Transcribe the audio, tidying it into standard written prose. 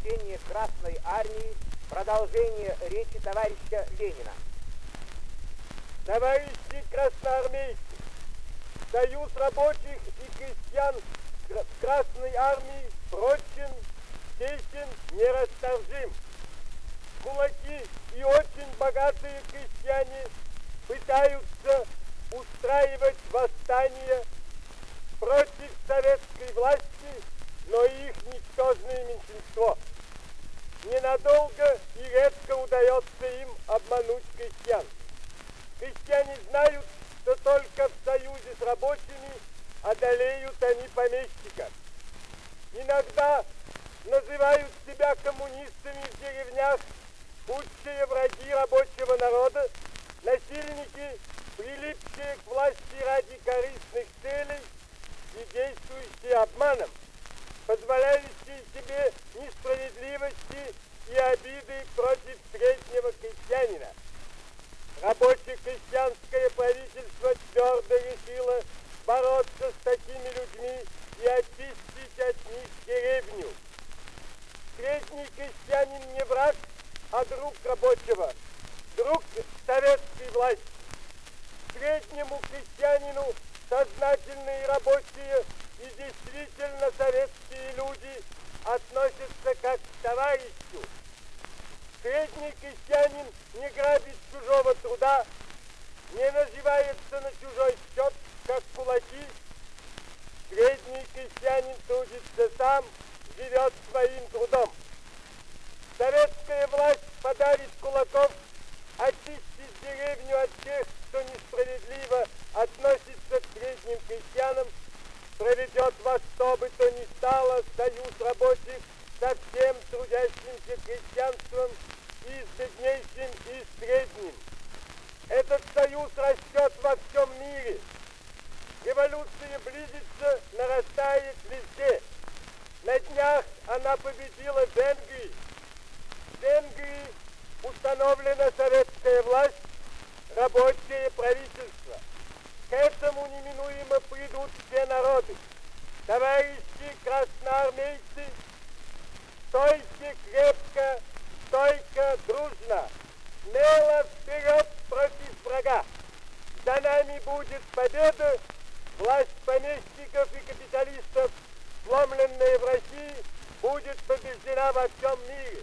обращение Красной Армии, продолжение речи товарища Ленина. Товарищи красноармейцы, Союз рабочих и крестьян Красной Армии прочен, тесен, нерасторжим. Кулаки и очень богатые крестьяне пытаются устраивать восстание против советской власти, но их ничтожное меньшинство. Ненадолго и редко удается им обмануть крестьян. Крестьяне знают, что только в союзе с рабочими одолеют они помещика. Иногда называют себя коммунистами в деревнях худшие враги рабочего народа, насильники, прилипшие к власти ради корыстных целей и действующие обманом, позволяющие себе несправедливости и обиды против среднего крестьянина. Рабоче-крестьянское правительство твердо решило бороться с такими людьми и очистить от них деревню. Средний крестьянин не враг, а друг рабочего, друг советской власти. Среднему крестьянину сознательные рабочие и действительно советские люди относятся как к товарищу. Средний крестьянин не грабит чужого труда, не наживается на чужой счет, как кулаки. Средний крестьянин трудится сам, живет своим трудом. Советская власть подарит кулаков очистить деревню от тех, кто несправедливо относится к средним крестьянам, проведет во что бы то ни стало союз рабочих со всем трудящимся крестьянством, и с беднейшим, и с средним. Этот союз растет во всем мире. Революция близится, нарастает везде. На днях она победила в Венгрии. В Венгрии установлена советская власть, рабочее правительство. К этому неминуемо придут все народы. Товарищи красноармейцы, стойте крепко, стойко, дружно, смело вперед против врага. За нами будет победа, власть помещиков и капиталистов, сломленная в России, будет побеждена во всем мире.